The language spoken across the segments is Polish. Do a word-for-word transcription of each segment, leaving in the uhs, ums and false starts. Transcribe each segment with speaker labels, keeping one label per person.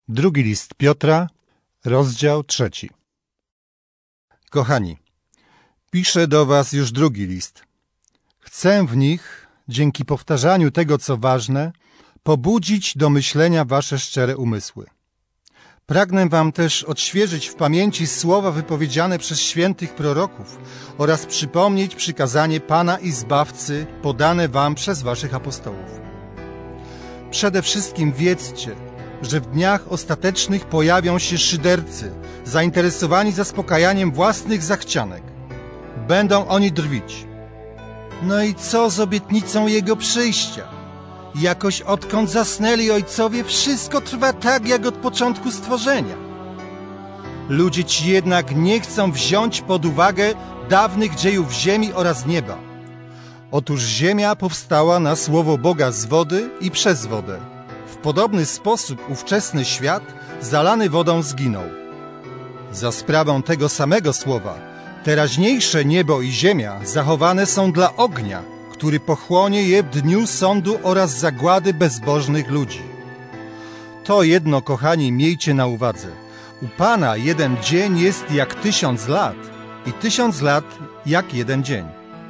Speaker 1: Drugi list Piotra, rozdział trzeci. Kochani, piszę do was już drugi list. Chcę w nich, dzięki powtarzaniu tego, co ważne, pobudzić do myślenia wasze szczere umysły. Pragnę wam też odświeżyć w pamięci słowa wypowiedziane przez świętych proroków oraz przypomnieć przykazanie Pana i Zbawcy podane wam przez waszych apostołów. Przede wszystkim wiedzcie, że w dniach ostatecznych pojawią się szydercy, zainteresowani zaspokajaniem własnych zachcianek. Będą oni drwić. No i co z obietnicą Jego przyjścia? Jakoś odkąd zasnęli ojcowie, wszystko trwa tak, jak od początku stworzenia. Ludzie ci jednak nie chcą wziąć pod uwagę dawnych dziejów ziemi oraz nieba. Otóż ziemia powstała na słowo Boga z wody i przez wodę. W podobny sposób ówczesny świat, zalany wodą, zginął. Za sprawą tego samego słowa, teraźniejsze niebo i ziemia zachowane są dla ognia, który pochłonie je w dniu sądu oraz zagłady bezbożnych ludzi. To jedno, kochani, miejcie na uwadze. U Pana jeden dzień jest jak tysiąc lat i tysiąc lat jak jeden dzień.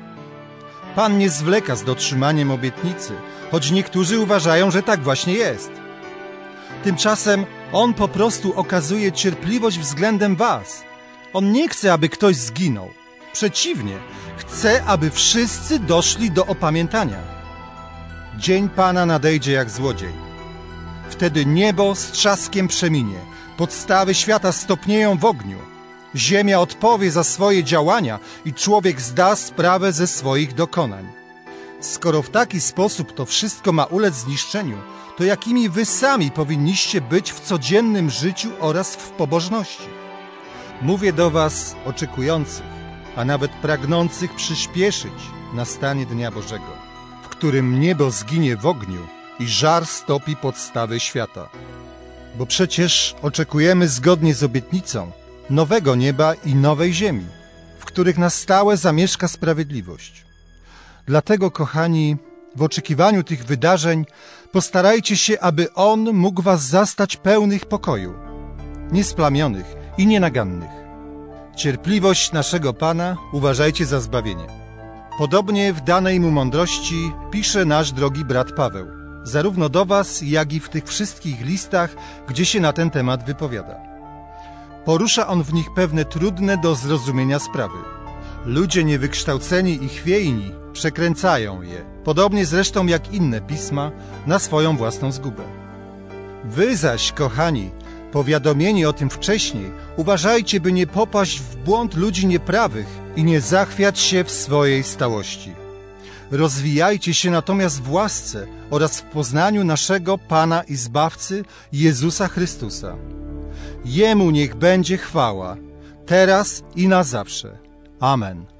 Speaker 1: Pan nie zwleka z dotrzymaniem obietnicy, choć niektórzy uważają, że tak właśnie jest. Tymczasem On po prostu okazuje cierpliwość względem was. On nie chce, aby ktoś zginął. Przeciwnie, chce, aby wszyscy doszli do opamiętania. Dzień Pana nadejdzie jak złodziej. Wtedy niebo z trzaskiem przeminie, podstawy świata stopnieją w ogniu. Ziemia odpowie za swoje działania i człowiek zda sprawę ze swoich dokonań. Skoro w taki sposób to wszystko ma ulec zniszczeniu, to jakimi wy sami powinniście być w codziennym życiu oraz w pobożności? Mówię do was oczekujących, a nawet pragnących przyspieszyć nastanie Dnia Bożego, w którym niebo zginie w ogniu i żar stopi podstawy świata. Bo przecież oczekujemy zgodnie z obietnicą nowego nieba i nowej ziemi, w których na stałe zamieszka sprawiedliwość. Dlatego, kochani, w oczekiwaniu tych wydarzeń postarajcie się, aby On mógł was zastać pełnych pokoju, niesplamionych i nienagannych. Cierpliwość naszego Pana uważajcie za zbawienie. Podobnie w danej mu mądrości pisze nasz drogi brat Paweł, zarówno do was, jak i w tych wszystkich listach, gdzie się na ten temat wypowiada. Porusza on w nich pewne trudne do zrozumienia sprawy. Ludzie niewykształceni i chwiejni przekręcają je, podobnie zresztą jak inne pisma, na swoją własną zgubę. Wy zaś, kochani, powiadomieni o tym wcześniej, uważajcie, by nie popaść w błąd ludzi nieprawych i nie zachwiać się w swojej stałości. Rozwijajcie się natomiast w łasce oraz w poznaniu naszego Pana i Zbawcy Jezusa Chrystusa. Jemu niech będzie chwała, teraz i na zawsze. Amen.